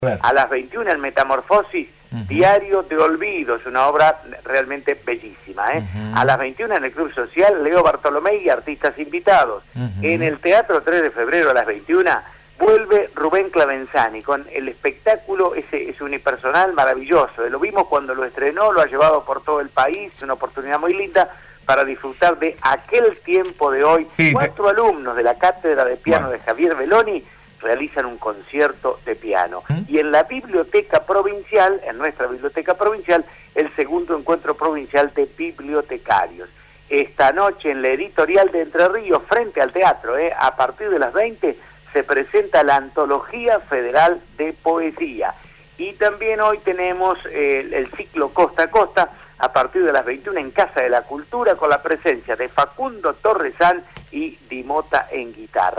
A las 21 en Metamorfosis, Diario de Olvido, es una obra realmente bellísima. A las 21 en el Club Social, Leo Bartolomé y artistas invitados. En el Teatro 3 de Febrero a las 21, vuelve Rubén Clavenzani con el espectáculo, ese unipersonal maravilloso. Lo vimos cuando lo estrenó, lo ha llevado por todo el país, una oportunidad muy linda para disfrutar de aquel tiempo de hoy. Sí, 4 alumnos de la Cátedra de Piano de Javier Belloni realizan un concierto de piano. Y en la biblioteca provincial, en nuestra biblioteca provincial, el segundo encuentro provincial de bibliotecarios. Esta noche en la editorial de Entre Ríos, frente al teatro, a partir de las 20, se presenta la Antología Federal de Poesía. Y también hoy tenemos el ciclo Costa a Costa, a partir de las 21 en Casa de la Cultura, con la presencia de Facundo Torresán y Dimota en guitarra.